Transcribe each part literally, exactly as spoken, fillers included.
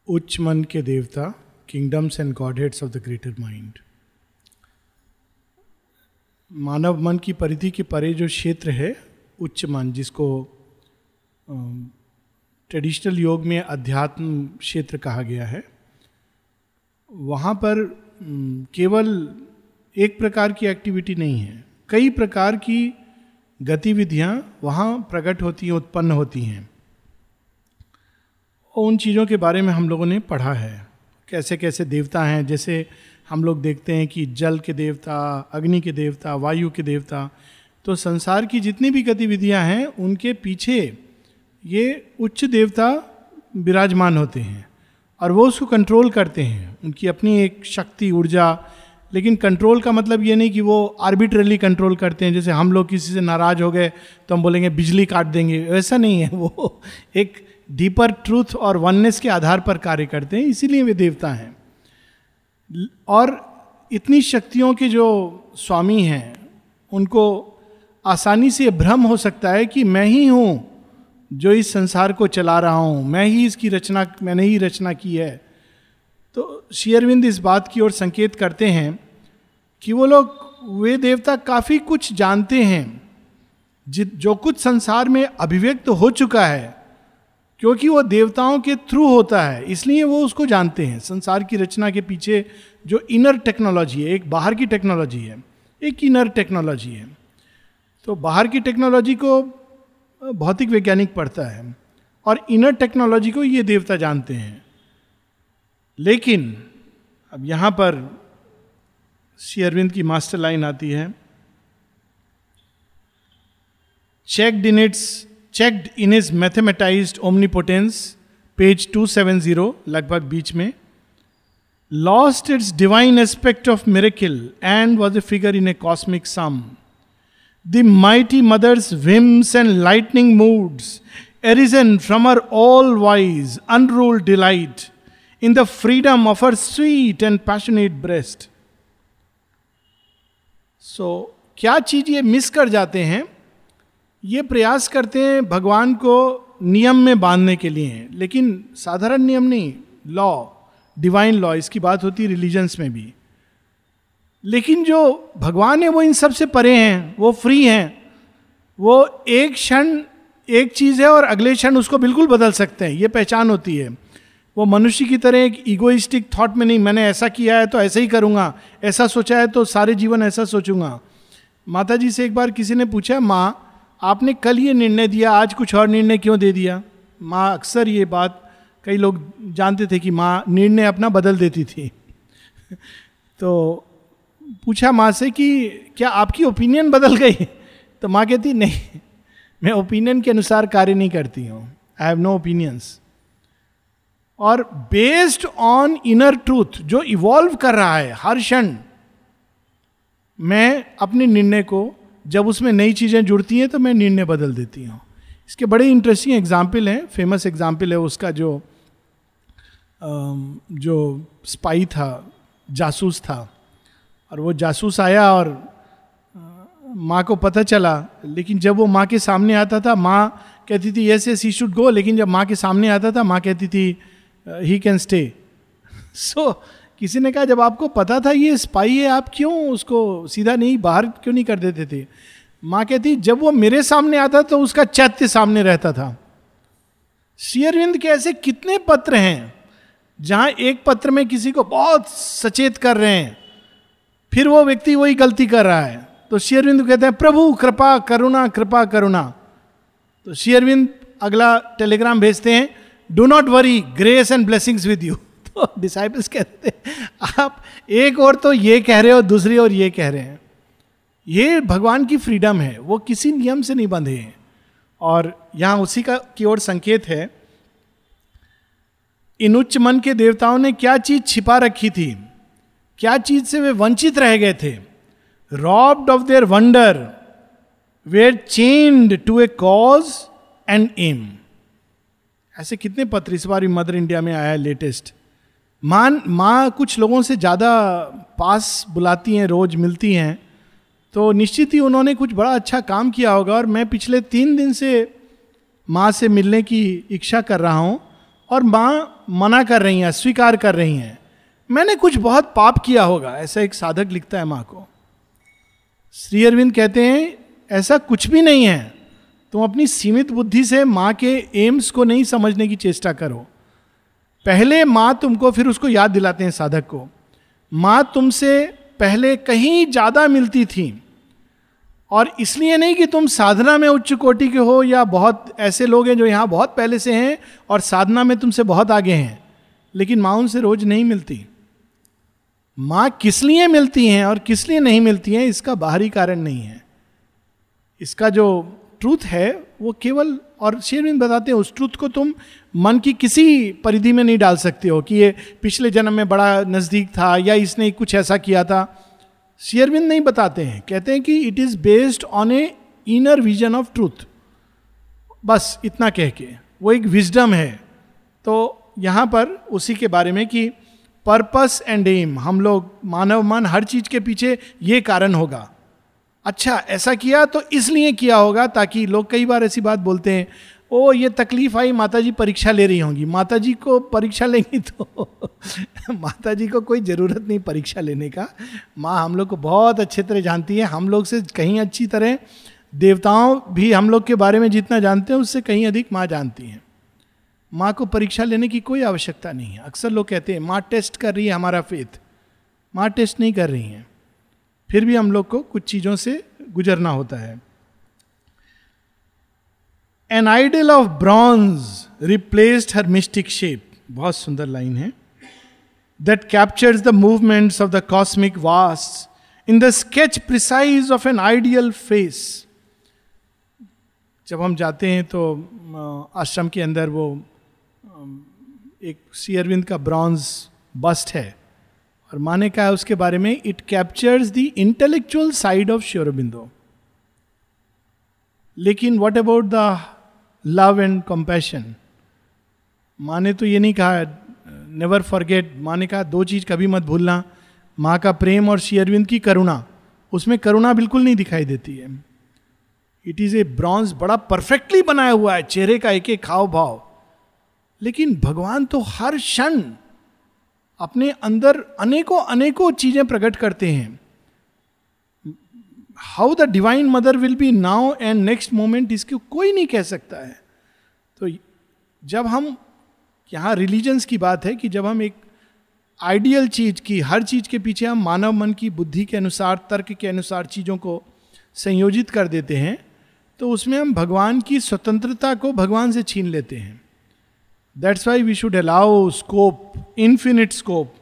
उच्च मन के देवता, kingdoms and godheads of the greater mind. मानव मन की परिधि के परे जो क्षेत्र है उच्च मन, जिसको ट्रेडिशनल योग में अध्यात्म क्षेत्र कहा गया है, वहाँ पर केवल एक प्रकार की एक्टिविटी नहीं है, कई प्रकार की गतिविधियाँ वहाँ प्रकट होती हैं, उत्पन्न होती हैं। और उन चीज़ों के बारे में हम लोगों ने पढ़ा है, कैसे कैसे देवता हैं। जैसे हम लोग देखते हैं कि जल के देवता, अग्नि के देवता, वायु के देवता। तो संसार की जितनी भी गतिविधियां हैं उनके पीछे ये उच्च देवता विराजमान होते हैं और वो उसको कंट्रोल करते हैं, उनकी अपनी एक शक्ति, ऊर्जा। लेकिन कंट्रोल का मतलब ये नहीं कि वो आर्बिट्रली कंट्रोल करते हैं, जैसे हम लोग किसी से नाराज हो गए तो हम बोलेंगे बिजली काट देंगे, वैसा नहीं है। वो एक डीपर ट्रूथ और वननेस के आधार पर कार्य करते हैं, इसीलिए वे देवता हैं। और इतनी शक्तियों के जो स्वामी हैं उनको आसानी से भ्रम हो सकता है कि मैं ही हूँ जो इस संसार को चला रहा हूँ, मैं ही इसकी रचना, मैंने ही रचना की है। तो श्री अरविंद इस बात की ओर संकेत करते हैं कि वो लोग, वे देवता काफ़ी कुछ जानते हैं जो कुछ संसार में अभिव्यक्त हो चुका है, क्योंकि वो देवताओं के थ्रू होता है, इसलिए वो उसको जानते हैं। संसार की रचना के पीछे जो इनर टेक्नोलॉजी है, एक बाहर की टेक्नोलॉजी है, एक इनर टेक्नोलॉजी है। तो बाहर की टेक्नोलॉजी को भौतिक वैज्ञानिक पढ़ता है और इनर टेक्नोलॉजी को ये देवता जानते हैं। लेकिन अब यहाँ पर श्री अरविंद की मास्टर लाइन आती है, checked in its checked in his mathematized omnipotence, page two seventy, लगभग बीच में, lost its divine aspect of miracle and was a figure in a cosmic sum. The mighty mother's whims and lightning moods arisen from her all-wise, unruled delight in the freedom of her sweet and passionate breast. So, क्या चीज ये miss कर जाते हैं? ये प्रयास करते हैं भगवान को नियम में बांधने के लिए, लेकिन साधारण नियम नहीं, लॉ, डिवाइन लॉ, इसकी बात होती है रिलीजन्स में भी। लेकिन जो भगवान है वो इन सब से परे हैं, वो फ्री हैं। वो एक क्षण एक चीज़ है और अगले क्षण उसको बिल्कुल बदल सकते हैं, ये पहचान होती है। वो मनुष्य की तरह एक इगोइस्टिक थॉट में नहीं, मैंने ऐसा किया है तो ऐसा ही करूँगा, ऐसा सोचा है तो सारे जीवन ऐसा सोचूंगा। माता जी से एक बार किसी ने पूछा, माँ आपने कल ये निर्णय दिया, आज कुछ और निर्णय क्यों दे दिया? माँ अक्सर ये बात, कई लोग जानते थे कि माँ निर्णय अपना बदल देती थी। तो पूछा माँ से कि क्या आपकी ओपिनियन बदल गई? तो माँ कहती नहीं, मैं ओपिनियन के अनुसार कार्य नहीं करती हूँ, आई हैव नो ओपिनियंस। और बेस्ड ऑन इनर ट्रूथ जो इवॉल्व कर रहा है हर क्षण, मैं अपने निर्णय को, जब उसमें नई चीज़ें जुड़ती हैं तो मैं निर्णय बदल देती हूँ। इसके बड़े इंटरेस्टिंग एग्जाम्पल हैं, फेमस एग्जाम्पल है उसका जो जो स्पाई था, जासूस था, और वो जासूस आया और माँ को पता चला, लेकिन जब वो माँ के सामने आता था माँ कहती थी yes yes he should go, लेकिन जब माँ के सामने आता था माँ कहती थी ही कैन स्टे। सो किसी ने कहा जब आपको पता था ये स्पाई है, आप क्यों उसको सीधा नहीं बाहर क्यों नहीं कर देते थे? माँ कहती जब वो मेरे सामने आता तो उसका चैत्य सामने रहता था। श्री अरविंद के ऐसे कितने पत्र हैं जहां एक पत्र में किसी को बहुत सचेत कर रहे हैं, फिर वो व्यक्ति वही गलती कर रहा है, तो श्री अरविंद कहते हैं प्रभु कृपा करुणा कृपा करुणा। तो श्री अरविंद अगला टेलीग्राम भेजते हैं, do not worry, grace and blessings with you. तो डिसाइपल्स कहते हैं आप एक और तो ये कह रहे हो, दूसरी ओर ये कह रहे हैं। ये भगवान की फ्रीडम है, वो किसी नियम से नहीं बंधे हैं। और यहां उसी का की ओर संकेत है, इन उच्च मन के देवताओं ने क्या चीज छिपा रखी थी, क्या चीज से वे वंचित रह गए थे। Robbed of their wonder, were chained to a cause and aim. ऐसे कितने पत्र इस बार मदर इंडिया में आया है लेटेस्ट। माँ माँ कुछ लोगों से ज़्यादा पास बुलाती हैं, रोज मिलती हैं, तो निश्चित ही उन्होंने कुछ बड़ा अच्छा काम किया होगा। और मैं पिछले तीन दिन से माँ से मिलने की इच्छा कर रहा हूँ और माँ मना कर रही हैं, स्वीकार कर रही हैं, मैंने कुछ बहुत पाप किया होगा, ऐसा एक साधक लिखता है माँ को। श्री अरविंद कहते हैं ऐसा कुछ भी नहीं है, तुम अपनी सीमित बुद्धि से माँ के एम्स को नहीं समझने की चेष्टा करो। पहले माँ तुमको, फिर उसको याद दिलाते हैं साधक को, माँ तुमसे पहले कहीं ज्यादा मिलती थी, और इसलिए नहीं कि तुम साधना में उच्च कोटि के हो, या बहुत ऐसे लोग हैं जो यहाँ बहुत पहले से हैं और साधना में तुमसे बहुत आगे हैं, लेकिन माँ उनसे रोज नहीं मिलती। माँ किस लिए मिलती हैं और किस लिए नहीं मिलती हैं, इसका बाहरी कारण नहीं है। इसका जो ट्रूथ है वो केवल, और श्री अरविंद बताते हैं उस ट्रूथ को तुम मन की किसी परिधि में नहीं डाल सकते हो कि ये पिछले जन्म में बड़ा नजदीक था या इसने कुछ ऐसा किया था। श्री अरविंद नहीं बताते हैं, कहते हैं कि it is based on a inner vision of truth, बस इतना कह के, वो एक विजडम है। तो यहां पर उसी के बारे में कि पर्पस एंड एम, हम लोग मानव मन हर चीज के पीछे ये कारण होगा, अच्छा ऐसा किया तो इसलिए किया होगा, ताकि लोग कई बार ऐसी बात बोलते हैं, ओ ये तकलीफ आई, माताजी परीक्षा ले रही होंगी। माताजी को परीक्षा लेंगी तो माताजी को कोई जरूरत नहीं परीक्षा लेने का। माँ हम लोग को बहुत अच्छे तरह जानती है, हम लोग से कहीं अच्छी तरह, देवताओं भी हम लोग के बारे में जितना जानते हैं उससे कहीं अधिक माँ जानती हैं। माँ को परीक्षा लेने की कोई आवश्यकता नहीं है। अक्सर लोग कहते हैं माँ टेस्ट कर रही है हमारा फेथ, माँ टेस्ट नहीं कर रही है, फिर भी हम लोग को कुछ चीजों से गुजरना होता है। An idol of bronze replaced her mystic shape. बहुत सुंदर लाइन है। That captures the movements of the cosmic vasts in the sketch precise of an ideal face. जब हम जाते हैं तो आश्रम के अंदर वो एक श्री अरविंद का ब्रॉन्ज बस्ट है, और माने कहा है उसके बारे में, it captures the intellectual side of Shri Aurobindo. लेकिन what about the love and compassion? माँ ने तो ये नहीं कहा नेवर फॉरगेट, माँ ने कहा दो चीज कभी मत भूलना, माँ का प्रेम और श्री अरविंद की करुणा। उसमें करुणा बिल्कुल नहीं दिखाई देती है। इट इज ए ब्रॉन्ज, बड़ा परफेक्टली बनाया हुआ है, चेहरे का एक एक हाव भाव, लेकिन भगवान तो हर क्षण अपने अंदर अनेकों अनेकों चीजें प्रकट करते हैं। How the divine mother will be now and next moment, इसको कोई नहीं कह सकता है। तो जब हम, यहां रिलीजन्स की बात है कि जब हम एक आइडियल चीज की, हर चीज के पीछे हम मानव मन की बुद्धि के अनुसार, तर्क के अनुसार चीजों को संयोजित कर देते हैं, तो उसमें हम भगवान की स्वतंत्रता को भगवान से छीन लेते हैं। That's why we should allow scope, infinite scope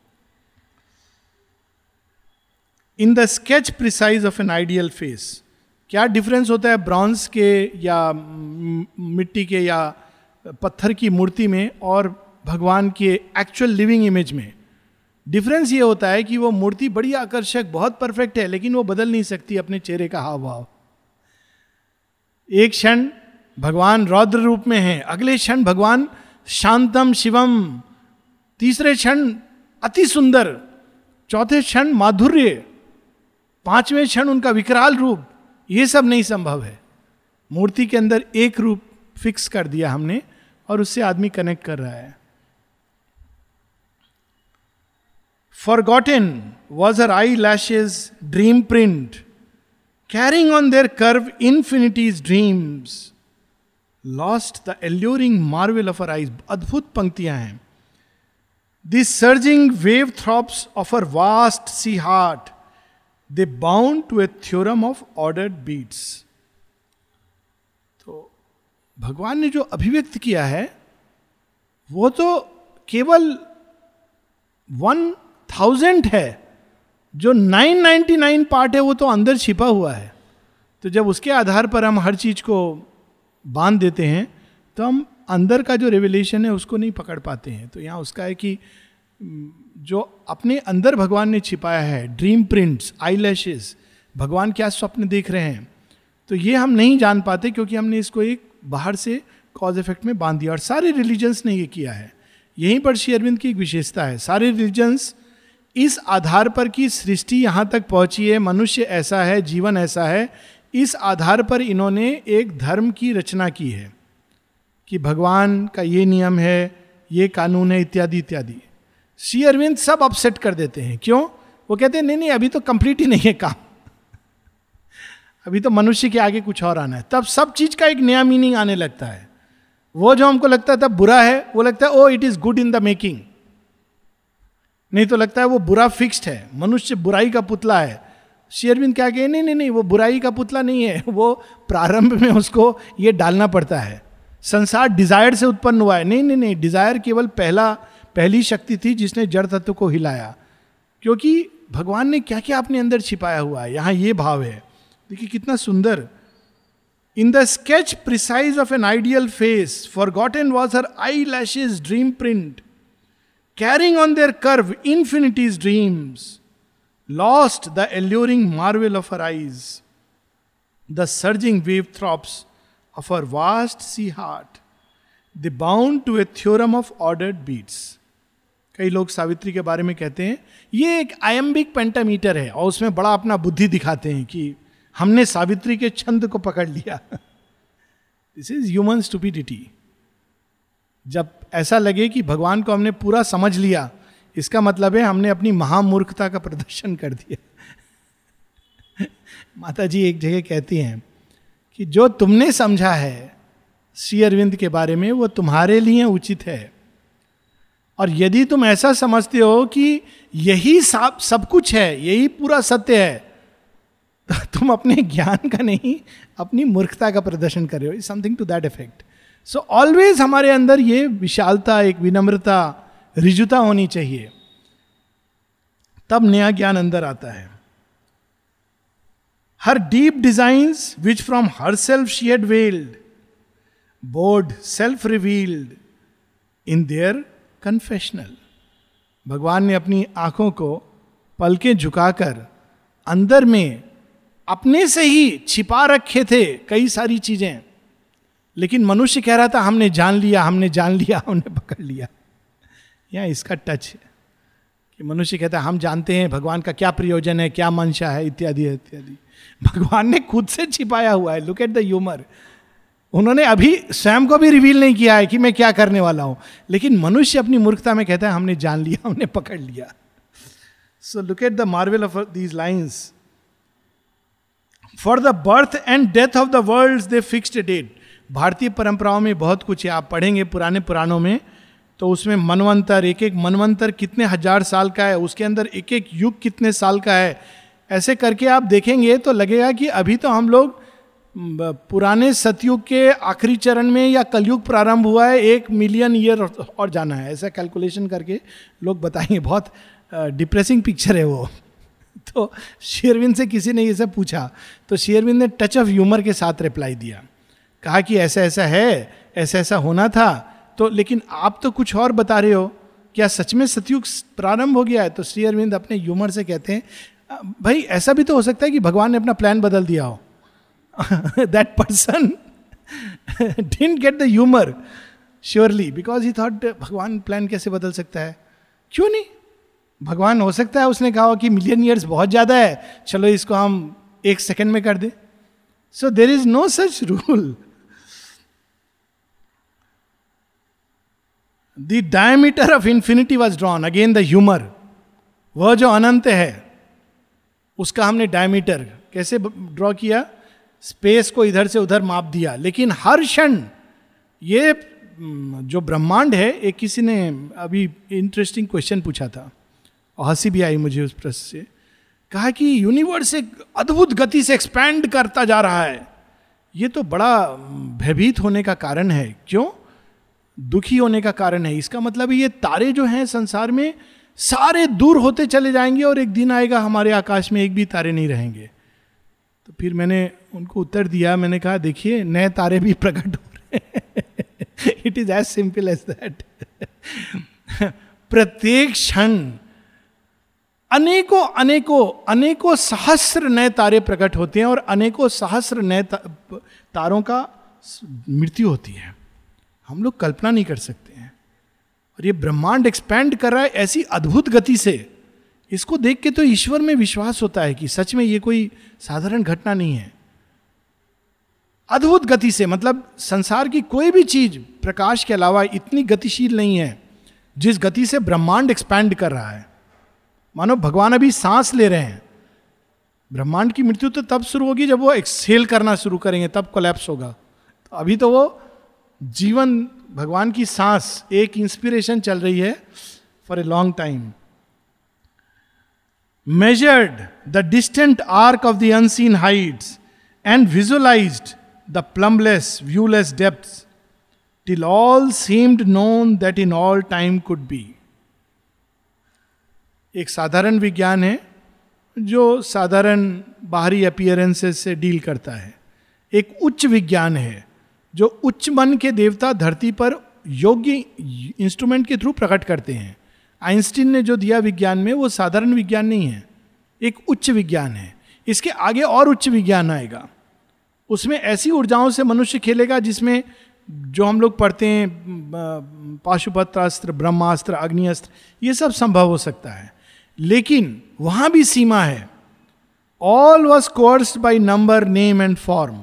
in the sketch precise of an ideal face. क्या डिफरेंस होता है ब्रॉन्ज के या मिट्टी के या पत्थर की मूर्ति में और भगवान के एक्चुअल लिविंग इमेज में? डिफरेंस ये होता है कि वो मूर्ति बड़ी आकर्षक, बहुत परफेक्ट है, लेकिन वो बदल नहीं सकती अपने चेहरे का हाव भाव। एक क्षण भगवान रौद्र रूप में है, अगले क्षण भगवान शांतम शिवम, तीसरे क्षण अति सुंदर, चौथे क्षण माधुर्य, पांचवें क्षण उनका विकराल रूप। ये सब नहीं संभव है। मूर्ति के अंदर एक रूप फिक्स कर दिया हमने और उससे आदमी कनेक्ट कर रहा है। Forgotten was her eyelashes dream print, carrying on their curve infinity's dreams. Lost the alluring marvel of her eyes. अद्भुत पंक्तियां हैं। These surging wave throbs of her vast sea heart, they bound to a theorem of ordered beats. तो भगवान ने जो अभिव्यक्त किया है वो तो केवल वन थाउजेंड है, जो नाइन नाइन्टी नाइन पार्ट है वो तो अंदर छिपा हुआ है। तो जब उसके आधार पर हम हर चीज को बांध देते हैं तो हम अंदर का जो रेवलेशन है उसको नहीं पकड़ पाते हैं। तो यहाँ उसका है कि जो अपने अंदर भगवान ने छिपाया है, ड्रीम प्रिंट्स, आई लैशेस, भगवान क्या स्वप्न देख रहे हैं, तो ये हम नहीं जान पाते क्योंकि हमने इसको एक बाहर से कॉज इफेक्ट में बांध दिया। और सारे रिलीजन्स ने ये किया है। यहीं पर श्री अरविंद की एक विशेषता है। सारे रिलीजन्स इस आधार पर कि सृष्टि यहाँ तक पहुंची है, मनुष्य ऐसा है, जीवन ऐसा है, इस आधार पर इन्होंने एक धर्म की रचना की है कि भगवान का ये नियम है, ये कानून है, इत्यादि इत्यादि। श्री अरविंद सब अपसेट कर देते हैं। क्यों? वो कहते हैं नहीं नहीं अभी तो कंप्लीट ही नहीं है काम, अभी तो मनुष्य के आगे कुछ और आना है। तब सब चीज का एक नया मीनिंग आने लगता है। वो जो हमको लगता था बुरा है, वो लगता है oh it is good in the making, नहीं तो लगता है वो बुरा फिक्स्ड है, मनुष्य बुराई का पुतला है। श्री अरविंद क्या कहे, नहीं नहीं नहीं वो बुराई का पुतला नहीं है, वो प्रारंभ में उसको ये डालना पड़ता है। संसार डिजायर से उत्पन्न हुआ है, नहीं नहीं नहीं, डिजायर केवल पहला पहली शक्ति थी जिसने जड़ तत्व को हिलाया, क्योंकि भगवान ने क्या क्या अपने अंदर छिपाया हुआ है। यहां ये भाव है, देखिए कितना सुंदर। In the sketch precise of an ideal face, forgotten was her eyelashes dream print, carrying on their curve infinities dreams, lost the alluring marvel of her eyes, the surging wave throbs of her vast sea heart, they bound to a theorem of ordered beats. कई लोग सावित्री के बारे में कहते हैं ये एक iambic pentameter है, और उसमें बड़ा अपना बुद्धि दिखाते हैं कि हमने सावित्री के छंद को पकड़ लिया। This is human stupidity. जब ऐसा लगे कि भगवान को हमने पूरा समझ लिया, इसका मतलब है हमने अपनी महामूर्खता का प्रदर्शन कर दिया। माता जी एक जगह कहती हैं कि जो तुमने समझा है श्री अरविंद के बारे में वो तुम्हारे लिए उचित है, और यदि तुम ऐसा समझते हो कि यही सब सब कुछ है, यही पूरा सत्य है, तो तुम अपने ज्ञान का नहीं अपनी मूर्खता का प्रदर्शन कर रहे हो। Something to that effect. So always हमारे अंदर ये विशालता, एक विनम्रता, रिजुता होनी चाहिए, तब नया ज्ञान अंदर आता है। Her deep designs which from her self she had veiled, board self revealed in their confessional. भगवान ने अपनी आंखों को पलकें झुकाकर अंदर में अपने से ही छिपा रखे थे कई सारी चीजें, लेकिन मनुष्य कह रहा था हमने जान लिया, हमने जान लिया, हमने पकड़ लिया। यहाँ इसका टच है कि मनुष्य कहता है हम जानते हैं भगवान का क्या प्रयोजन है, क्या मंशा है, इत्यादि इत्यादि। भगवान ने खुद से छिपाया हुआ है। Look at the humour. उन्होंने अभी स्वयं को भी रिवील नहीं किया है कि मैं क्या करने वाला हूं, लेकिन मनुष्य अपनी मूर्खता में कहता है हमने जान लिया, हमने पकड़ लिया। So look at the marvel of these lines. For the birth and death of the world they fixed a date. भारतीय परंपराओं में बहुत कुछ है, आप पढ़ेंगे पुराने पुराणों में तो उसमें मनवंतर, एक एक मनवंतर कितने हजार साल का है, उसके अंदर एक एक युग कितने साल का है। ऐसे करके आप देखेंगे तो लगेगा कि अभी तो हम लोग पुराने सतयुग के आखिरी चरण में या कलयुग प्रारंभ हुआ है, एक मिलियन ईयर और जाना है। ऐसा कैलकुलेशन करके लोग बताएंगे, बहुत डिप्रेसिंग पिक्चर है वो। तो श्री अरविंद से किसी ने ये सब पूछा तो श्री अरविंद ने टच ऑफ ह्यूमर के साथ रिप्लाई दिया, कहा कि ऐसा ऐसा है, ऐसा ऐसा होना था, तो लेकिन आप तो कुछ और बता रहे हो, क्या सच में सतयुग प्रारंभ हो गया है? तो श्री अरविंद अपने ह्यूमर से कहते हैं भाई ऐसा भी तो हो सकता है कि भगवान ने अपना प्लान बदल दिया हो। That person didn't get the humour surely because he thought भगवान प्लान कैसे बदल सकता है। क्यों नहीं, भगवान हो सकता है उसने कहा कि मिलियन ईयर्स बहुत ज्यादा है, चलो इसको हम एक सेकंड में कर दे। So there is no such rule. The diameter of infinity was drawn, again the humour. वह जो अनंत है उसका हमने डायमीटर कैसे ड्रॉ किया, स्पेस को इधर से उधर माप दिया, लेकिन हर क्षण ये जो ब्रह्मांड है, एक किसी ने अभी इंटरेस्टिंग क्वेश्चन पूछा था और हंसी भी आई मुझे उस प्रश्न से। कहा कि यूनिवर्स एक अद्भुत गति से एक्सपैंड करता जा रहा है, ये तो बड़ा भयभीत होने का कारण है। क्यों? दुखी होने का कारण है। इसका मतलब ये तारे जो हैं संसार में सारे दूर होते चले जाएंगे और एक दिन आएगा हमारे आकाश में एक भी तारे नहीं रहेंगे। तो फिर मैंने उनको उत्तर दिया, मैंने कहा देखिए नए तारे भी प्रकट हो रहे हैं। It is as simple as that. प्रत्येक क्षण अनेकों अनेकों अनेकों सहस्र नए तारे प्रकट होते हैं और अनेकों सहस्र नए तारों का मृत्यु होती है। हम लोग कल्पना नहीं कर सकते हैं। और ये ब्रह्मांड एक्सपैंड कर रहा है ऐसी अद्भुत गति से, इसको देख के तो ईश्वर में विश्वास होता है कि सच में ये कोई साधारण घटना नहीं है। अद्भुत गति से, मतलब संसार की कोई भी चीज प्रकाश के अलावा इतनी गतिशील नहीं है जिस गति से ब्रह्मांड एक्सपैंड कर रहा है, मानो भगवान अभी सांस ले रहे हैं। ब्रह्मांड की मृत्यु तो तब शुरू होगी जब वो एक्सहेल करना शुरू करेंगे, तब कोलैप्स होगा। तो अभी तो वो जीवन, भगवान की सांस, एक इंस्पिरेशन चल रही है for a long time. measured the distant arc of the unseen heights and visualized the plumbeless, viewless depths, till all seemed known that in all time could be. एक साधारण विज्ञान है जो साधारण बाहरी अपीयरेंसेस से डील करता है। एक उच्च विज्ञान है जो उच्च मन के देवता धरती पर योग्य इंस्ट्रूमेंट के थ्रू प्रकट करते हैं। आइंस्टीन ने जो दिया विज्ञान में, वो साधारण विज्ञान नहीं है, एक उच्च विज्ञान है। इसके आगे और उच्च विज्ञान आएगा, उसमें ऐसी ऊर्जाओं से मनुष्य खेलेगा जिसमें जो हम लोग पढ़ते हैं पाशुपत्र अस्त्र, ब्रह्मास्त्र, अग्निअस्त्र, ये सब संभव हो सकता है। लेकिन वहां भी सीमा है। All was coursed by number, name and form.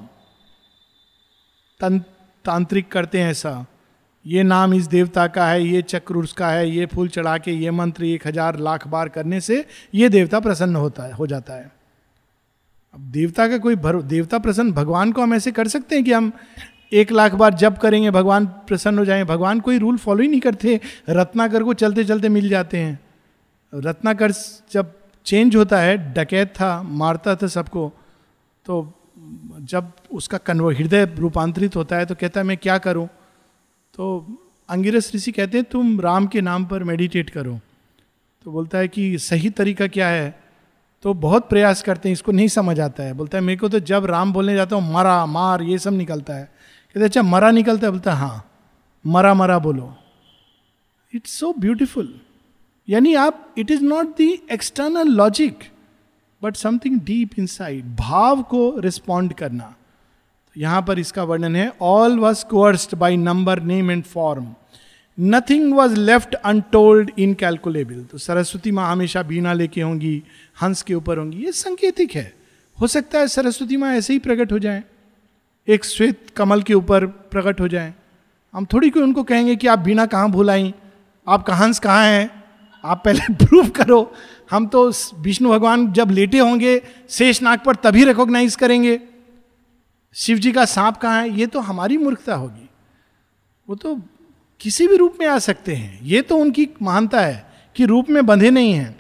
तांत्रिक करते हैं ऐसा, ये नाम इस देवता का है, ये चक्र उसका है, ये फूल चढ़ा के ये मंत्र एक हजार लाख बार करने से ये देवता प्रसन्न होता है, हो जाता है। अब देवता का कोई भरो देवता प्रसन्न, भगवान को हम ऐसे कर सकते हैं कि हम एक लाख बार जप करेंगे भगवान प्रसन्न हो जाएंगे? भगवान कोई रूल फॉलो ही नहीं करते। रत्नाकर को चलते चलते मिल जाते हैं। रत्नाकर जब चेंज होता है, डकैत था, मारता था सबको, तो जब उसका कन्व हृदय रूपांतरित होता है तो कहता है मैं क्या करूं? तो अंगिरस ऋषि कहते हैं तुम राम के नाम पर मेडिटेट करो। तो बोलता है कि सही तरीका क्या है? तो बहुत प्रयास करते हैं, इसको नहीं समझ आता है। बोलता है मेरे को तो जब राम बोलने जाता हूँ मरा, मार, ये सब निकलता है। कहते अच्छा मरा निकलता है? बोलता है हाँ, मरा मरा बोलो। It's so beautiful. यानी आप, it is not the external logic but something deep inside, भाव को रिस्पॉन्ड करना। यहां पर इसका वर्णन है, all was coursed by number, name and form, nothing was left untold incalculable. तो सरस्वती माँ हमेशा बीना लेके होंगी, हंस के ऊपर होंगी, ये संकेतिक है। हो सकता है सरस्वती माँ ऐसे ही प्रकट हो जाए, एक श्वेत कमल के ऊपर प्रकट हो जाए। हम थोड़ी कोई उनको कहेंगे कि आप बीना कहाँ भुलाई, आपका हंस कहाँ है, आप पहले प्रूव करो। हम तो विष्णु भगवान जब लेटे होंगे शेषनाग पर तभी रिकॉग्नाइज करेंगे। शिव जी का सांप कहाँ है, ये तो हमारी मूर्खता होगी। वो तो किसी भी रूप में आ सकते हैं, ये तो उनकी महानता है कि रूप में बंधे नहीं हैं।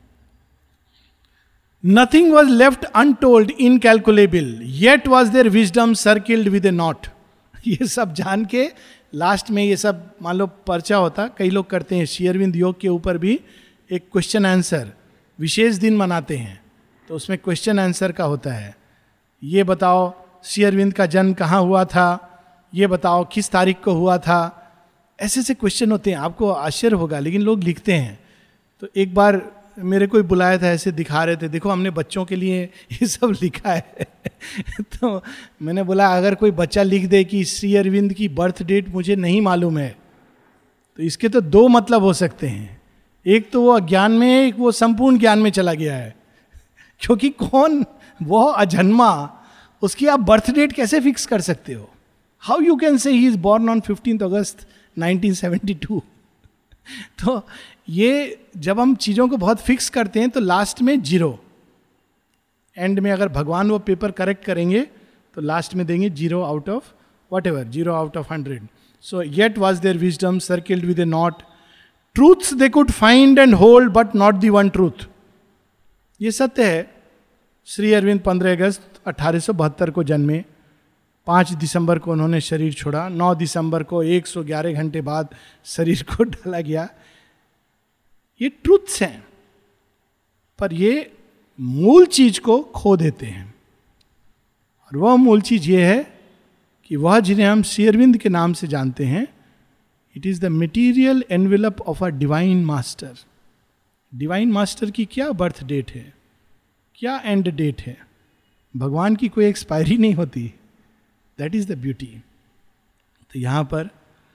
Nothing was left untold incalculable, yet was there wisdom circled with a knot. ये सब जान के लास्ट में ये सब मान लो पर्चा होता, कई लोग करते हैं श्री अरविंद योग के ऊपर भी एक क्वेश्चन आंसर, विशेष दिन मनाते हैं तो उसमें क्वेश्चन आंसर का होता है। ये बताओ श्री अरविंद का जन्म कहाँ हुआ था, ये बताओ किस तारीख को हुआ था। ऐसे ऐसे क्वेश्चन होते हैं, आपको आश्चर्य होगा लेकिन लोग लिखते हैं। तो एक बार मेरे को बुलाया था, ऐसे दिखा रहे थे, देखो हमने बच्चों के लिए ये सब लिखा है। तो मैंने बोला अगर कोई बच्चा लिख दे कि श्री अरविंद की बर्थ डेट मुझे नहीं मालूम है, तो इसके तो दो मतलब हो सकते हैं। एक तो वो अज्ञान में, एक वो संपूर्ण ज्ञान में चला गया है। क्योंकि कौन वो अजन्मा, उसकी आप बर्थ डेट कैसे फिक्स कर सकते हो? How you can say he is born on fifteenth August nineteen seventy two. तो ये जब हम चीजों को बहुत फिक्स करते हैं तो लास्ट में जीरो, एंड में अगर भगवान वो पेपर करेक्ट करेंगे तो लास्ट में देंगे zero out of whatever, zero out of hundred. So yet was there wisdom circled with a knot, truths they could find and hold but not the one truth. ये सत्य है। श्री अरविंद पंद्रह अगस्त अठारह सौ बहत्तर को जन्मे, पाँच दिसंबर को उन्होंने शरीर छोड़ा, नौ दिसंबर को एक सौ ग्यारह घंटे बाद शरीर को डाला गया। ये ट्रूथ्स हैं, पर ये मूल चीज को खो देते हैं। और वह मूल चीज ये है कि वह जिन्हें हम श्री अरविंद के नाम से जानते हैं, it is the material envelope of a divine master. Divine master की क्या बर्थ डेट है, क्या एंड डेट है? भगवान की कोई एक्सपायरी नहीं होती। That is the beauty. तो यहां पर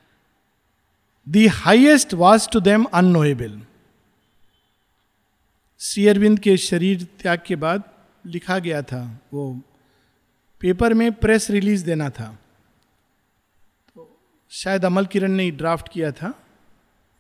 the highest was to them unknowable. Shri Arvind के शरीर त्याग के बाद लिखा गया था, वो पेपर में प्रेस रिलीज देना था, तो शायद अमल किरण ने ड्राफ्ट किया था।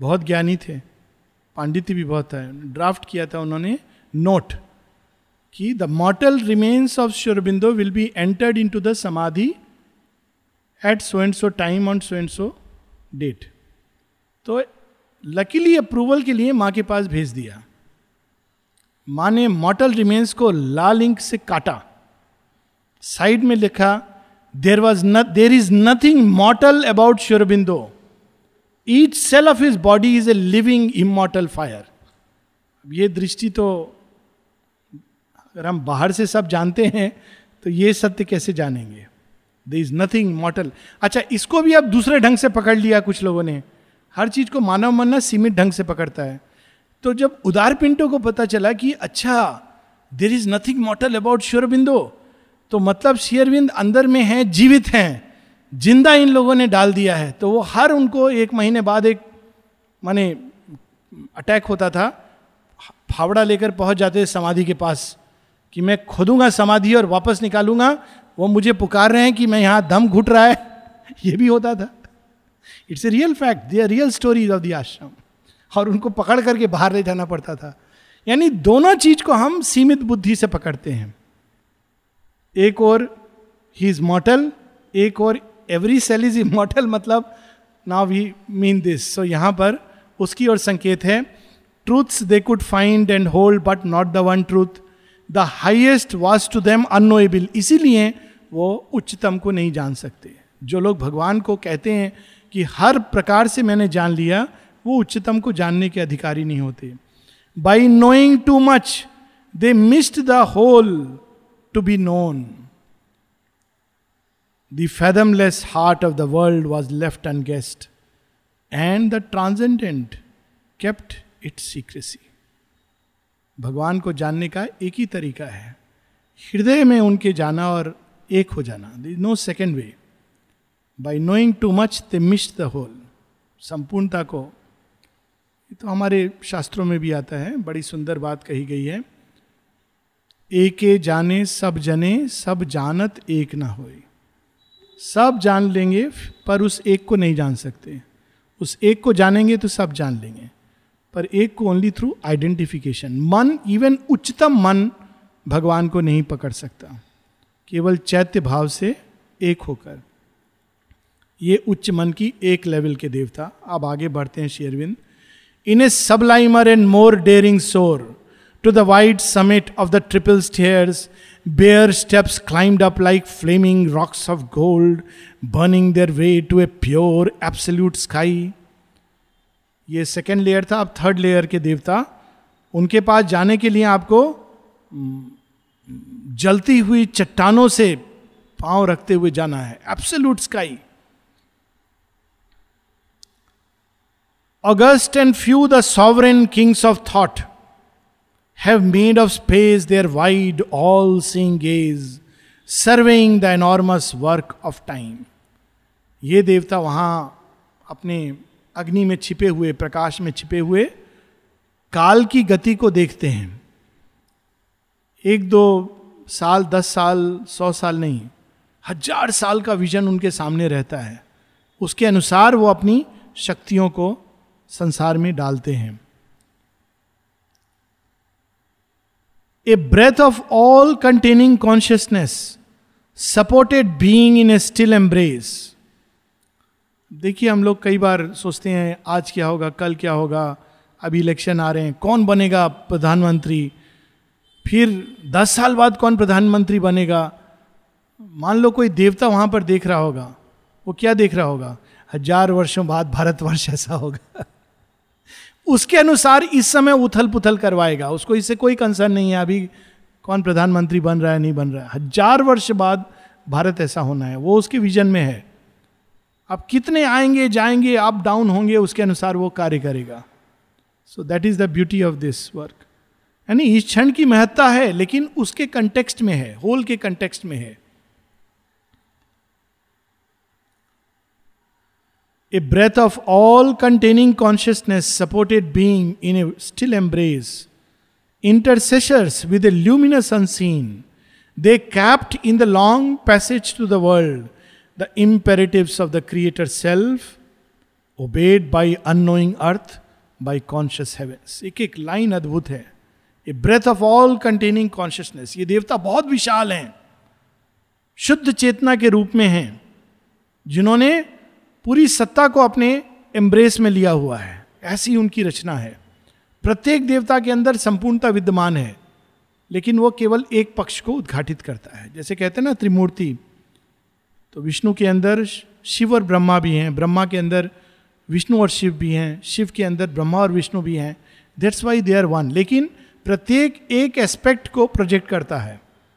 बहुत ज्ञानी थे, पांडित्य भी बहुत था, ड्राफ्ट किया था उन्होंने नोट कि the mortal remains of Shri Aurobindo will be entered in to the samadhi at so and so time on so and so date. तो लकीली अप्रूवल के लिए माँ के पास भेज दिया. माँ ने मॉर्टल रिमेन्स को लाल इंक से काटा, साइड में लिखा देर वॉज न there is nothing mortal about Shri Aurobindo, each cell of his body is a living immortal fire. ये दृष्टि तो अगर हम बाहर से सब जानते हैं तो ये सत्य कैसे जानेंगे? There is nothing mortal. अच्छा, इसको भी अब दूसरे ढंग से पकड़ लिया कुछ लोगों ने. हर चीज को मानव मन ना सीमित ढंग से पकड़ता है. तो जब उदार पिंटो को पता चला कि अच्छा there is nothing mortal about Shri Aurobindo, तो मतलब श्री अरविंद अंदर में है, जीवित हैं, जिंदा इन लोगों ने डाल दिया है. तो वो हर उनको एक महीने बाद एक माने अटैक होता था, फावड़ा लेकर पहुंच जाते समाधि के पास कि मैं खोदूंगा समाधि और वापस निकालूंगा. वो मुझे पुकार रहे हैं कि मैं यहां दम घुट रहा है. ये भी होता था. It's a real fact, they are real stories of the ashram. और उनको पकड़ करके बाहर ले जाना पड़ता था. यानी दोनों चीज को हम सीमित बुद्धि से पकड़ते हैं. एक और ही इज मॉर्टल, एक और एवरी सेल इज इमॉर्टल. मतलब now we mean this. So यहां पर उसकी ओर संकेत है. Truths they could find and hold but not the one truth, the highest was to them unknowable. इसीलिए वो उच्चतम को नहीं जान सकते. जो लोग भगवान को कहते हैं कि हर प्रकार से मैंने जान लिया, वो उच्चतम को जानने के अधिकारी नहीं होते. By knowing too much they missed the whole to be known. The fathomless heart of the world was left unguessed and the transcendent kept its secrecy. भगवान को जानने का एक ही तरीका है, हृदय में उनके जाना और एक हो जाना. There is no second way. By knowing too much they missed the whole. संपूर्णता को, ये तो हमारे शास्त्रों में भी आता है, बड़ी सुंदर बात कही गई है. एके जाने सब जने, सब जानत एक ना होए. सब जान लेंगे पर उस एक को नहीं जान सकते. उस एक को जानेंगे तो सब जान लेंगे, पर एक को ओनली थ्रू आइडेंटिफिकेशन. मन, इवन उच्चतम मन भगवान को नहीं पकड़ सकता, केवल चैत्य भाव से एक होकर. ये उच्च मन की एक लेवल के देवता. अब आगे बढ़ते हैं Shri Arvind. In a sublimer and more daring soar to the wide summit of the triple stairs, bare steps climbed up like flaming rocks of gold, burning their way to a pure absolute sky. ये second layer था. अब third layer के देवता, उनके पास जाने के लिए आपको जलती हुई चट्टानों से पांव रखते हुए जाना है. Absolute sky. August and few the sovereign kings of thought have made of space their wide all-seeing gaze, surveying the enormous work of time. ये देवता वहां अपने अग्नि में छिपे हुए, प्रकाश में छिपे हुए काल की गति को देखते हैं. एक दो साल, दस साल, सौ साल नहीं, हजार साल का विजन उनके सामने रहता है. उसके अनुसार वो अपनी शक्तियों को संसार में डालते हैं. A breath of all containing consciousness supported being in a still embrace. देखिए, हम लोग कई बार सोचते हैं आज क्या होगा, कल क्या होगा, अभी इलेक्शन आ रहे हैं, कौन बनेगा प्रधानमंत्री, फिर दस साल बाद कौन प्रधानमंत्री बनेगा. मान लो कोई देवता वहां पर देख रहा होगा, वो क्या देख रहा होगा? हजार वर्षों बाद भारतवर्ष ऐसा होगा. उसके अनुसार इस समय उथल पुथल करवाएगा. उसको इससे कोई कंसर्न नहीं है अभी कौन प्रधानमंत्री बन रहा है, नहीं बन रहा है. हजार वर्ष बाद भारत ऐसा होना है, वो उसके विजन में है. अब कितने आएंगे जाएंगे, अप डाउन होंगे, उसके अनुसार वो कार्य करेगा. So that is the beauty of this work. यानी इस क्षण की महत्ता है, लेकिन उसके कंटेक्स्ट में है, होल के कंटेक्स्ट में है. A breath of all containing consciousness supported being in a still embrace. Intercessors with a luminous unseen. They capped in the long passage to the world the imperatives of the Creator Self, obeyed by unknowing earth by conscious heavens. एक एक line अद्भुत है। A breath of all containing consciousness. ये देवता बहुत विशाल हैं, शुद्ध चेतना के रूप में हैं, जिन्होंने पूरी सत्ता को अपने एम्ब्रेस में लिया हुआ है। ऐसी उनकी रचना है। प्रत्येक देवता के अंदर संपूर्णता विद्यमान है, लेकिन वो केवल एक पक्ष को उद्घाटित करता है। जैसे कहते हैं ना त्रिमूर्ति, तो विष्णु के अंदर शिव और ब्रह्मा भी हैं, ब्रह्मा के अंदर विष्णु और शिव भी हैं, शिव के अंदर ब्रह्मा और विष्णु भी हैं। That's why they are one. लेकिन प्रत्येक एक एस्पेक्ट को प्रोजेक्ट करता है।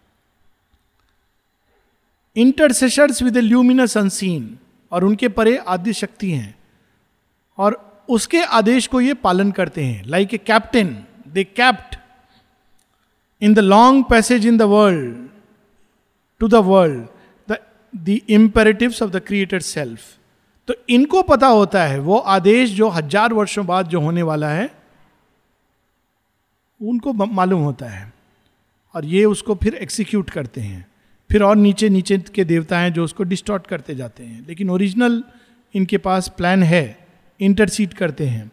Intercessors with a luminous unseen, और उनके परे आद्य शक्ति हैं, और उसके आदेश को ये पालन करते हैं। Like a captain they kept in the long passage in the world to the world the the imperatives of the created self. तो इनको पता होता है वो आदेश जो हजार वर्षों बाद जो होने वाला है, उनको मालूम होता है, और ये उसको फिर एग्जीक्यूट करते हैं। फिर और नीचे नीचे के देवता हैं जो उसको डिस्टॉर्ट करते जाते हैं, लेकिन ओरिजिनल इनके पास प्लान है, इंटरसीड करते हैं।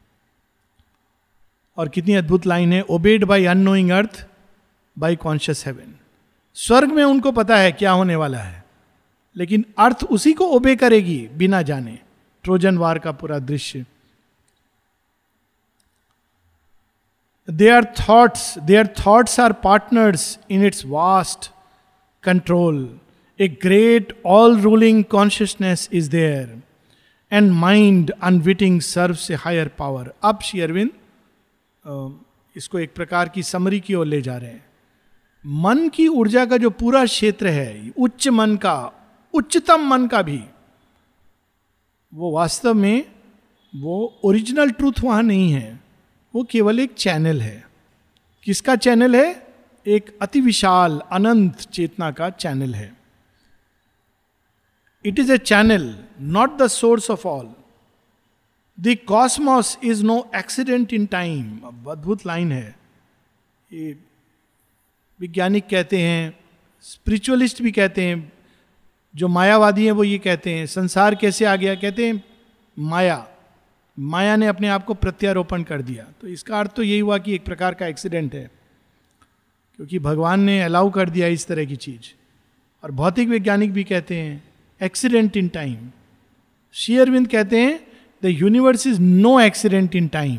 और कितनी अद्भुत लाइन है, obeyed by unknowing earth by conscious heaven. स्वर्ग में उनको पता है क्या होने वाला है, लेकिन अर्थ उसी को ओबे करेगी बिना जाने। ट्रोजन वार का पूरा दृश्य। Their thoughts their thoughts are partners in its vast control. A great all ruling consciousness is there and mind unwitting serves a higher power. अब श्री अरविंद इसको एक प्रकार की समरी की ओर ले जा रहे हैं। मन की ऊर्जा का जो पूरा क्षेत्र है, उच्च मन का, उच्चतम मन का भी, वो वास्तव में वो ओरिजिनल ट्रूथ वहां नहीं है, वो केवल एक चैनल है। किसका चैनल है? एक अति विशाल अनंत चेतना का चैनल है। It is a channel, not the source of all. The cosmos is no accident in time. अद्भुत लाइन है। ये वैज्ञानिक कहते हैं, स्पिरिचुअलिस्ट भी कहते हैं, जो मायावादी हैं वो ये कहते हैं संसार कैसे आ गया? कहते हैं माया माया ने अपने आप को प्रत्यारोपण कर दिया। तो इसका अर्थ तो यही हुआ कि एक प्रकार का एक्सीडेंट है, क्योंकि भगवान ने अलाउ कर दिया इस तरह की चीज। और भौतिक वैज्ञानिक भी कहते हैं accident in time. Shri Arvind कहते हैं the universe is no accident in time.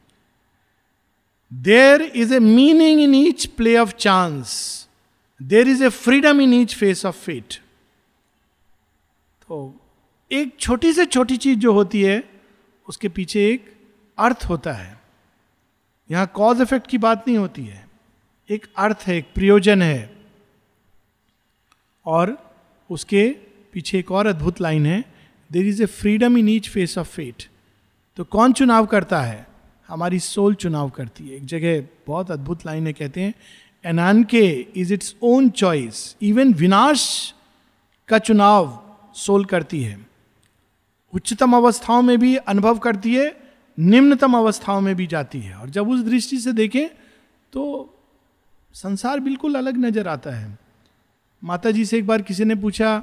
There is a meaning in each play of chance, there is a freedom in each face of fate. तो एक छोटी से छोटी चीज जो होती है उसके पीछे एक अर्थ होता है। यहां कॉज इफेक्ट की बात नहीं होती है, एक अर्थ है, एक प्रयोजन है। और उसके पीछे एक और अद्भुत लाइन है, there is a freedom in each face of fate. तो कौन चुनाव करता है? हमारी सोल चुनाव करती है। एक जगह बहुत अद्भुत लाइन है, कहते हैं Ananke is its own choice. Even विनाश का चुनाव सोल करती है। उच्चतम अवस्थाओं में भी अनुभव करती है, निम्नतम अवस्थाओं में भी जाती है। और जब उस दृष्टि से देखें तो संसार बिल्कुल अलग नजर आता है। माता जी से एक बार किसी ने पूछा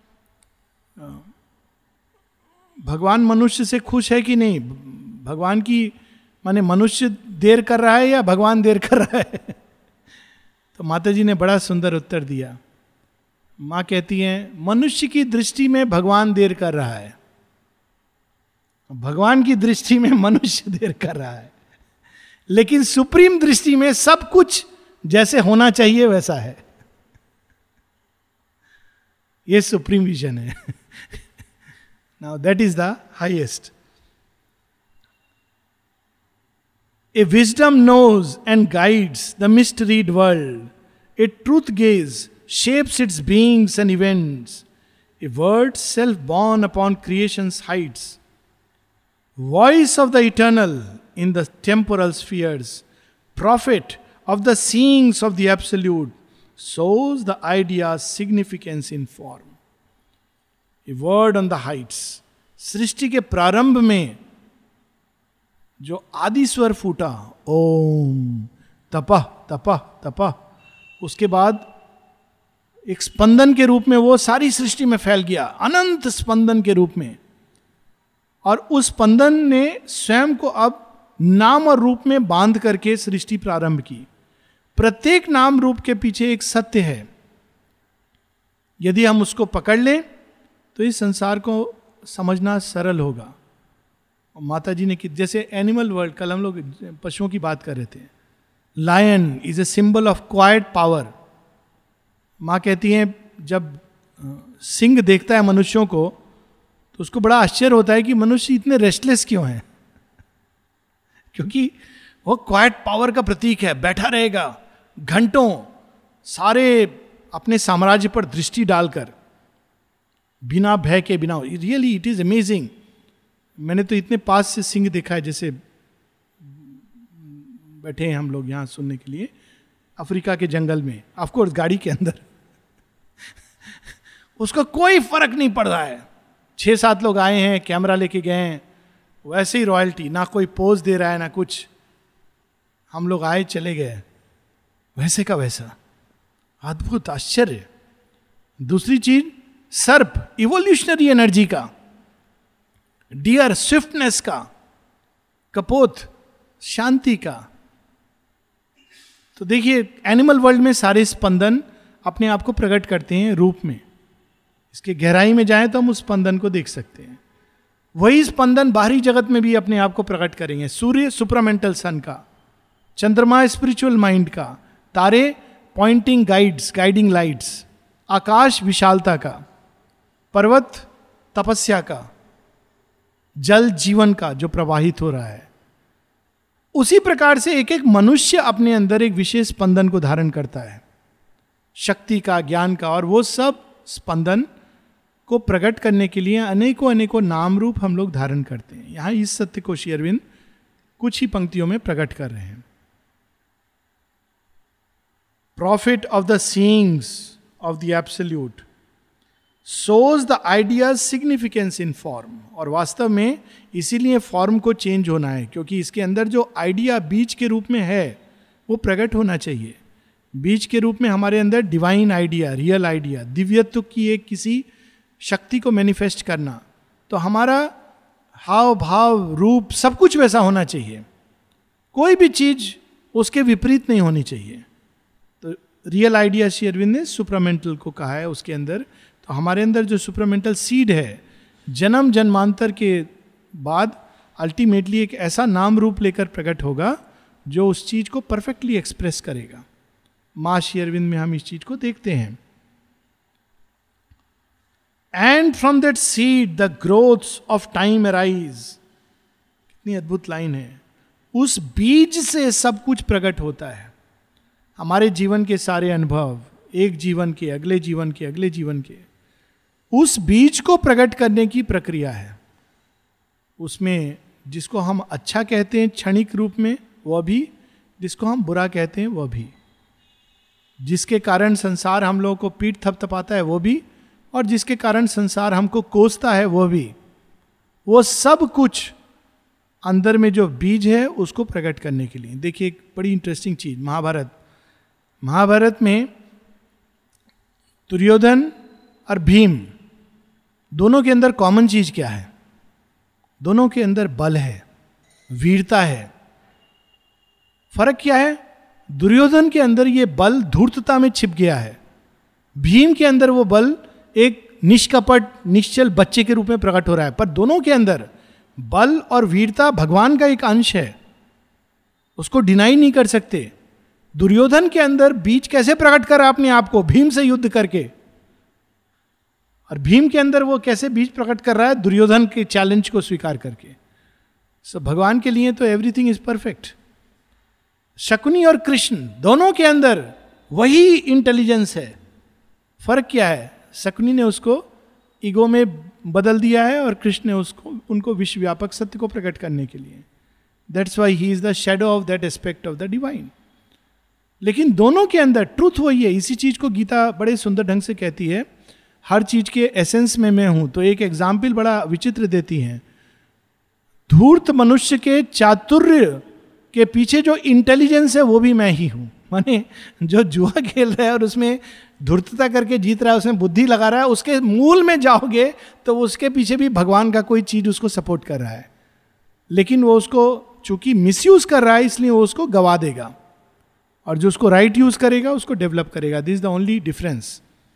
भगवान मनुष्य से खुश है कि नहीं? भगवान की माने मनुष्य देर कर रहा है या भगवान देर कर रहा है? तो माता जी ने बड़ा सुंदर उत्तर दिया। माँ कहती हैं मनुष्य की दृष्टि में भगवान देर कर रहा है, भगवान की दृष्टि में मनुष्य देर कर रहा है, लेकिन सुप्रीम दृष्टि में सब कुछ जैसे होना चाहिए वैसा है। ये सुप्रीम विजन है। Now that is the highest. A wisdom knows and guides the mysteried world, a truth gaze shapes its beings and events, a word self-born upon creation's heights, voice of the eternal in the temporal spheres, prophet of the seeings of the absolute, sows the idea's significance in form. A word on the heights. सृष्टि के प्रारंभ में जो आदि स्वर फूटा, ओम तपह तपह तपह, उसके बाद एक स्पंदन के रूप में वो सारी सृष्टि में फैल गया, अनंत स्पंदन के रूप में। और उस स्पंदन ने स्वयं को अब नाम और रूप में बांध करके सृष्टि प्रारंभ की। प्रत्येक नाम रूप के पीछे एक सत्य है, यदि हम उसको पकड़ लें तो इस संसार को समझना सरल होगा। माता जी ने कि जैसे एनिमल वर्ल्ड, कल हम लोग पशुओं की बात कर रहे थे, lion is a symbol of quiet power. माँ कहती हैं जब सिंह देखता है मनुष्यों को तो उसको बड़ा आश्चर्य होता है कि मनुष्य इतने रेस्टलेस क्यों हैं, क्योंकि वो क्वाइट पावर का प्रतीक है। बैठा रहेगा घंटों, सारे अपने साम्राज्य पर दृष्टि डालकर, बिना भय के, बिना, रियली इट इज अमेजिंग। मैंने तो इतने पास से सिंह देखा है, जैसे बैठे हैं हम लोग यहाँ सुनने के लिए, अफ्रीका के जंगल में, ऑफ कोर्स गाड़ी के अंदर उसको कोई फर्क नहीं पड़ रहा है। छह सात लोग आए हैं, कैमरा लेके गए हैं, वैसे ही रॉयल्टी, ना कोई पोज दे रहा है ना कुछ, हम लोग आए चले गए, वैसे का वैसा, अद्भुत, आश्चर्य। दूसरी चीज, सर्प, इवोल्यूशनरी एनर्जी का, डियर, स्विफ्टनेस का, कपोत, शांति का। तो देखिए एनिमल वर्ल्ड में सारे स्पंदन अपने आप को प्रकट करते हैं रूप में। इसके गहराई में जाएं तो हम उस स्पंदन को देख सकते हैं। वही स्पंदन बाहरी जगत में भी अपने आप को प्रकट करेंगे। सूर्य सुप्रामेंटल सन का, चंद्रमा स्पिरिचुअल माइंड का, तारे पॉइंटिंग गाइड्स, गाइडिंग लाइट्स, आकाश विशालता का, पर्वत तपस्या का, जल जीवन का जो प्रवाहित हो रहा है। उसी प्रकार से एक एक मनुष्य अपने अंदर एक विशेष स्पंदन को धारण करता है, शक्ति का, ज्ञान का, और वो सब स्पंदन को प्रकट करने के लिए अनेकों अनेकों नाम रूप हम लोग धारण करते हैं। यहां इस सत्य को श्री अरविंद कुछ ही पंक्तियों में प्रकट कर रहे हैं। Prophet of the seeings of the absolute sows the idea significance in form. और वास्तव में इसीलिए फॉर्म को चेंज होना है, क्योंकि इसके अंदर जो आइडिया बीज के रूप में है वो प्रकट होना चाहिए। बीज के रूप में हमारे अंदर डिवाइन आइडिया, रियल आइडिया, दिव्यत्व की एक किसी शक्ति को मैनिफेस्ट करना, तो हमारा हाव भाव रूप सब कुछ वैसा होना चाहिए, कोई भी चीज उसके विपरीत नहीं होनी चाहिए। तो रियल आइडिया श्री अरविंद ने सुप्रामेंटल को कहा है उसके अंदर। तो हमारे अंदर जो सुप्रामेंटल सीड है, जन्म जन्मांतर के बाद अल्टीमेटली एक ऐसा नाम रूप लेकर प्रकट होगा जो उस चीज को परफेक्टली एक्सप्रेस करेगा। मां श्री अरविंद में हम इस चीज को देखते हैं। And from that seed the growths of time arise. कितनी अद्भुत लाइन है। उस बीज से सब कुछ प्रकट होता है। हमारे जीवन के सारे अनुभव, एक जीवन के, अगले जीवन के, अगले जीवन के, उस बीज को प्रकट करने की प्रक्रिया है। उसमें जिसको हम अच्छा कहते हैं क्षणिक रूप में वह भी, जिसको हम बुरा कहते हैं वह भी, जिसके कारण संसार हम लोगों को पीठ थपथपाता है वो भी, और जिसके कारण संसार हमको कोसता है वो भी। वो सब कुछ अंदर में जो बीज है उसको प्रकट करने के लिए। देखिए एक बड़ी इंटरेस्टिंग चीज, महाभारत महाभारत में दुर्योधन और भीम दोनों के अंदर कॉमन चीज क्या है? दोनों के अंदर बल है, वीरता है। फर्क क्या है? दुर्योधन के अंदर ये बल धूर्तता में छिप गया है, भीम के अंदर वो बल एक निष्कपट निश्चल बच्चे के रूप में प्रकट हो रहा है। पर दोनों के अंदर बल और वीरता भगवान का एक अंश है, उसको डिनाई नहीं कर सकते। दुर्योधन के अंदर बीज कैसे प्रकट कर रहा है अपने आप को? भीम से युद्ध करके। और भीम के अंदर वो कैसे बीज प्रकट कर रहा है? दुर्योधन के चैलेंज को स्वीकार करके। सो so, भगवान के लिए तो एवरीथिंग इज परफेक्ट। शकुनी और कृष्ण दोनों के अंदर वही इंटेलिजेंस है। फर्क क्या है? शकुनी ने उसको ईगो में बदल दिया है और कृष्ण ने उसको उनको विश्वव्यापक सत्य को प्रकट करने के लिए। That's why he is the shadow of that aspect of the divine. लेकिन दोनों के अंदर ट्रूथ वही है। इसी चीज को गीता बड़े सुंदर ढंग से कहती है, हर चीज के एसेंस में मैं हूं। तो एक एग्जाम्पल बड़ा विचित्र देती है। धूर्त मनुष्य के चातुर्य के पीछे जो इंटेलिजेंस है वो भी मैं ही हूं। माने जो जुआ खेल रहा है और उसमें धूर्तता करके जीत रहा है, उसमें बुद्धि लगा रहा है, उसके मूल में जाओगे तो उसके पीछे भी भगवान का कोई चीज उसको सपोर्ट कर रहा है, लेकिन वो उसको चूंकि मिसयूज कर रहा है इसलिए वो उसको गवा देगा, और जो उसको राइट यूज करेगा उसको डेवलप करेगा. This is the only difference.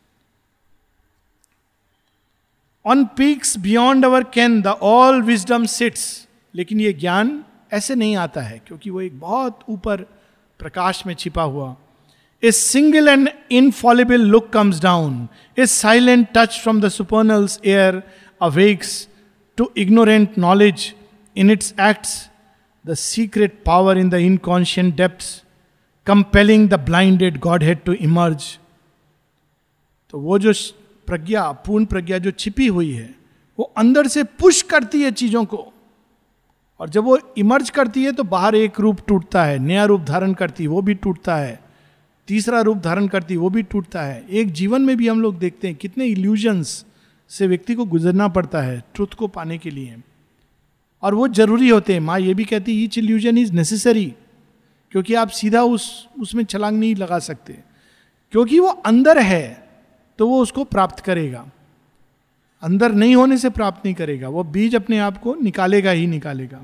On peaks beyond our ken the all wisdom sits. लेकिन ये ज्ञान ऐसे नहीं आता है, क्योंकि वो एक बहुत ऊपर प्रकाश में छिपा हुआ. A single and infallible look comes down, a silent touch from the supernal's air awakes to ignorant knowledge in its acts the secret power in the inconscient depths compelling the blinded godhead to emerge. तो वो जो प्रज्ञा, पूर्ण प्रज्ञा जो छिपी हुई है, वो अंदर से पुश करती है चीजों को, और जब वो इमर्ज करती है तो बाहर एक रूप टूटता है, नया रूप धारण करती है, वो भी टूटता है, तीसरा रूप धारण करती है, वो भी टूटता है. एक जीवन में भी हम लोग देखते हैं कितने इल्यूजन्स से व्यक्ति को गुजरना पड़ता है ट्रुथ को पाने के लिए, और वो जरूरी होते हैं. माँ ये भी कहती है ईच इल्यूजन इज नेसेसरी, क्योंकि आप सीधा उस उसमें छलांग नहीं लगा सकते, क्योंकि वो अंदर है तो वो उसको प्राप्त करेगा, अंदर नहीं होने से प्राप्त नहीं करेगा, वो बीज अपने आप को निकालेगा ही निकालेगा.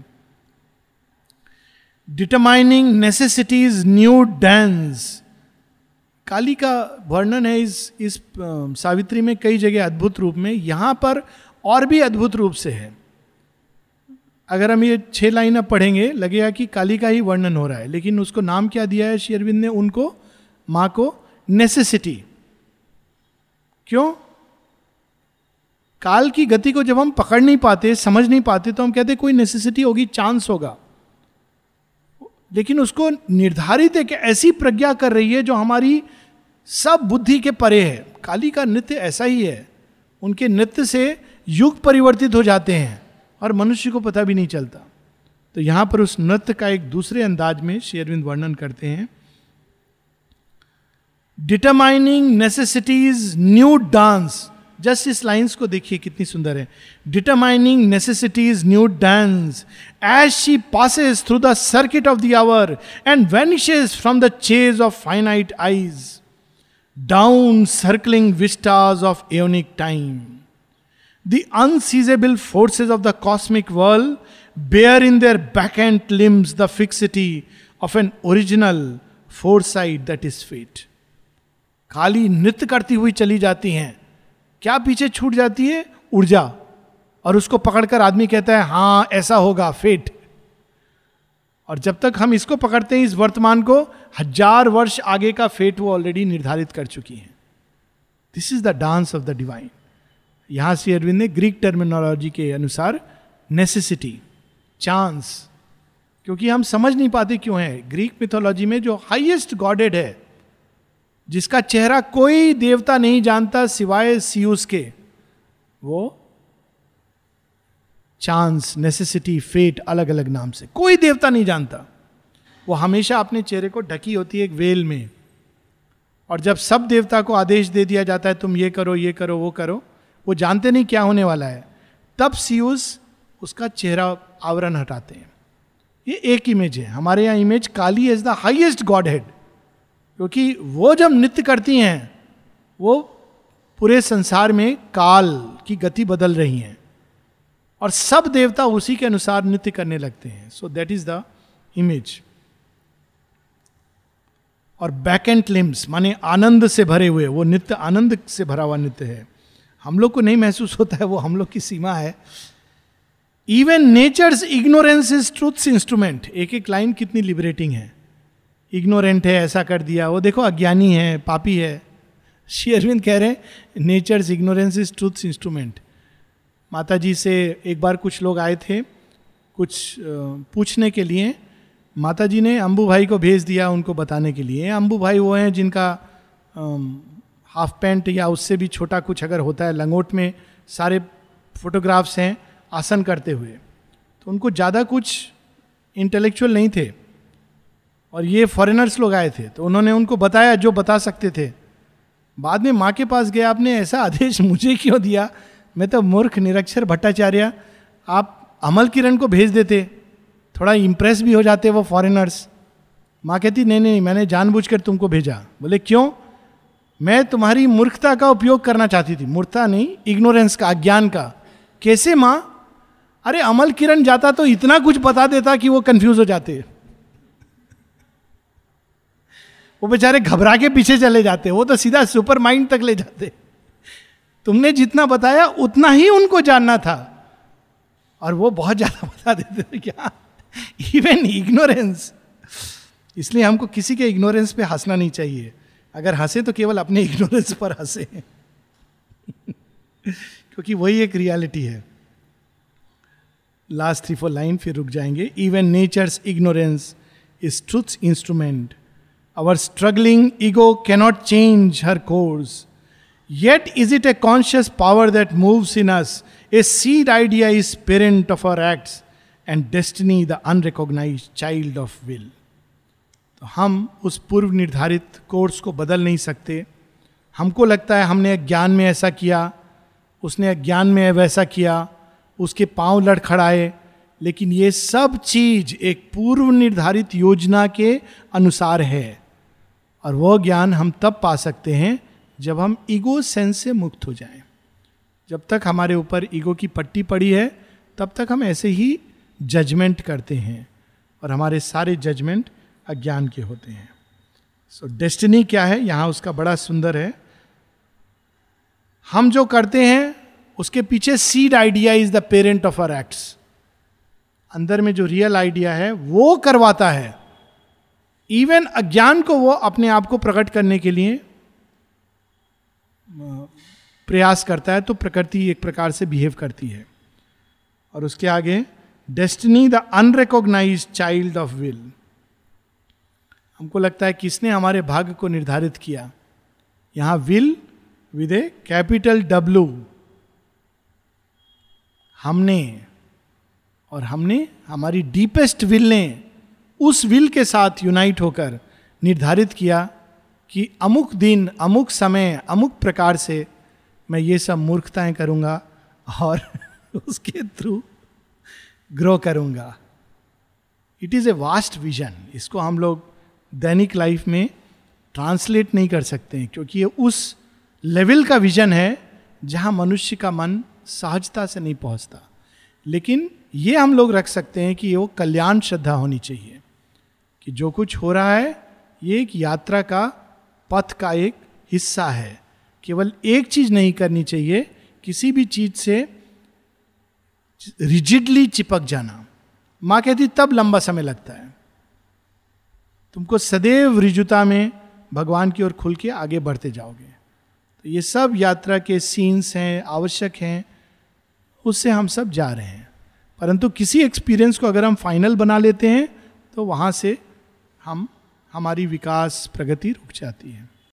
Determining necessities new dance. Kali का वर्णन है इस इस सावित्री में कई जगह अद्भुत रूप में, यहां पर और भी अद्भुत रूप से है. अगर हम ये छह लाइन अब पढ़ेंगे लगेगा कि काली का ही वर्णन हो रहा है, लेकिन उसको नाम क्या दिया है श्री अरविंद ने उनको, मां को? नेसेसिटी. क्यों? काल की गति को जब हम पकड़ नहीं पाते, समझ नहीं पाते, तो हम कहते कोई नेसेसिटी होगी, चांस होगा, लेकिन उसको निर्धारित एक ऐसी प्रज्ञा कर रही है जो हमारी सब बुद्धि के परे है. काली का नृत्य ऐसा ही है, उनके नृत्य से युग परिवर्तित हो जाते हैं और मनुष्य को पता भी नहीं चलता. तो यहां पर उस नृत्य का एक दूसरे अंदाज में श्री अरविंद वर्णन करते हैं. Determining necessities new dance. Just इस लाइन्स को देखिए कितनी सुंदर है. Determining necessities new dance as she passes through the circuit of the hour and vanishes from the chase of finite eyes down circling vistas of aeonic time. The unseizable forces of the cosmic world bear in their back-end limbs the fixity of an original foresight that is fate. खाली नृत्य करती हुई चली जाती हैं, क्या पीछे छूट जाती है? ऊर्जा, और उसको पकड़कर आदमी कहता है हाँ ऐसा होगा, फेट. और जब तक हम इसको पकड़ते हैं, इस वर्तमान को, हजार वर्ष आगे का फेट वो ऑलरेडी निर्धारित कर चुकी हैं. This is the dance of the divine. यहां श्री अरविंद ने ग्रीक टर्मिनोलॉजी के अनुसार नेसेसिटी, चांस, क्योंकि हम समझ नहीं पाते क्यों है. ग्रीक मिथोलॉजी में जो हाईएस्ट गॉडेड है, जिसका चेहरा कोई देवता नहीं जानता सिवाय सियूस के, वो चांस, नेसेसिटी, फेट, अलग अलग नाम से कोई देवता नहीं जानता. वो हमेशा अपने चेहरे को ढकी होती है एक वेल में, और जब सब देवता को आदेश दे दिया जाता है तुम ये करो, ये करो, वो करो, वो जानते नहीं क्या होने वाला है, तब सियूस उसका चेहरा आवरण हटाते हैं. ये एक इमेज है. हमारे यहां image Kali as the highest godhead, क्योंकि वो जब नृत्य करती हैं वो पूरे संसार में काल की गति बदल रही हैं, और सब देवता उसी के अनुसार नृत्य करने लगते हैं. So that is the image. और बैक एंड लिम्स माने आनंद से भरे हुए, वो नृत्य आनंद से भरा हुआ नृत्य है. हम लोग को नहीं महसूस होता है, वो हम लोग की सीमा है. Even nature's ignorance is truth's instrument. एक एक लाइन कितनी लिबरेटिंग है. इग्नोरेंट है, ऐसा कर दिया, वो देखो अज्ञानी है, पापी है. श्री अरविंद कह रहे हैं nature's ignorance is truth's instrument. माता जी से एक बार कुछ लोग आए थे कुछ पूछने के लिए. माता जी ने अंबू भाई को भेज दिया उनको बताने के लिए. अंबू भाई वो हैं जिनका हाफ पैंट या उससे भी छोटा कुछ अगर होता है, लंगोट में सारे फोटोग्राफ्स हैं आसन करते हुए. तो उनको ज़्यादा कुछ इंटेलेक्चुअल नहीं थे, और ये फॉरेनर्स लोग आए थे, तो उन्होंने उनको बताया जो बता सकते थे. बाद में माँ के पास गया, आपने ऐसा आदेश मुझे क्यों दिया, मैं तो मूर्ख निरक्षर भट्टाचार्य, आप अमल किरण को भेज देते, थोड़ा इम्प्रेस भी हो जाते वो फॉरेनर्स. माँ कहती नहीं नहीं मैंने जानबूझकर तुमको भेजा. बोले क्यों? मैं तुम्हारी मूर्खता का उपयोग करना चाहती थी, मूर्खता नहीं, इग्नोरेंस का, अज्ञान का। कैसे मां? अरे अमल किरण जाता तो इतना कुछ बता देता कि वो कंफ्यूज हो जाते, वो बेचारे घबरा के पीछे चले जाते, वो तो सीधा सुपर माइंड तक ले जाते। तुमने जितना बताया उतना ही उनको जानना था, और वो बहुत ज्यादा बता देते थे। क्या? Even ignorance. इसलिए हमको किसी के इग्नोरेंस पे हंसना नहीं चाहिए, अगर हंसे तो केवल अपने इग्नोरेंस पर हंसे क्योंकि वही एक रियलिटी है। लास्ट थ्री फोर लाइन फिर रुक जाएंगे। Even nature's ignorance is truth's instrument, our struggling ego cannot change her course, yet is it a conscious power that moves in us, a seed idea is parent of our acts and destiny the unrecognized child of will. तो हम उस पूर्व निर्धारित course को बदल नहीं सकते। हमको लगता है हमने ज्ञान में ऐसा किया, उसने अज्ञान में वैसा किया, उसके पांव लड़खड़ाए, लेकिन ये सब चीज एक पूर्व निर्धारित योजना के अनुसार है। और वो ज्ञान हम तब पा सकते हैं जब हम ईगो सेंस से मुक्त हो जाएं। जब तक हमारे ऊपर ईगो की पट्टी पड़ी है तब तक हम ऐसे ही जजमेंट करते हैं, और हमारे सारे जजमेंट अज्ञान के होते हैं। सो so, डेस्टिनी क्या है यहां उसका बड़ा सुंदर है। हम जो करते हैं उसके पीछे seed idea is the parent of our acts. अंदर में जो रियल आइडिया है वो करवाता है। इवन अज्ञान को वो अपने आप को प्रकट करने के लिए प्रयास करता है, तो प्रकृति एक प्रकार से बिहेव करती है। और उसके आगे destiny the unrecognised child of will. हमको लगता है किसने हमारे भाग्य को निर्धारित किया। यहां will with a capital W, हमने, और हमने हमारी डीपेस्ट विल ने उस विल के साथ यूनाइट होकर निर्धारित किया कि अमुक दिन, अमुक समय, अमुक प्रकार से मैं ये सब मूर्खताएं करूंगा और उसके थ्रू ग्रो करूंगा। It is a vast vision. इसको हम लोग दैनिक लाइफ में ट्रांसलेट नहीं कर सकते हैं, क्योंकि ये उस लेवल का विजन है जहां मनुष्य का मन सहजता से नहीं पहुंचता। लेकिन ये हम लोग रख सकते हैं कि वो कल्याण श्रद्धा होनी चाहिए, कि जो कुछ हो रहा है ये एक यात्रा का, पथ का एक हिस्सा है। केवल एक चीज नहीं करनी चाहिए, किसी भी चीज से रिजिडली चिपक जाना। मां कहती तब लंबा समय लगता है। तुमको सदैव रिजुता में भगवान की ओर खुल के आगे बढ़ते जाओगे। तो ये सब यात्रा के सीन्स हैं, आवश्यक हैं, उससे हम सब जा रहे हैं। परंतु किसी एक्सपीरियंस को अगर हम फाइनल बना लेते हैं तो वहां से हम हमारी विकास प्रगति रुक जाती है।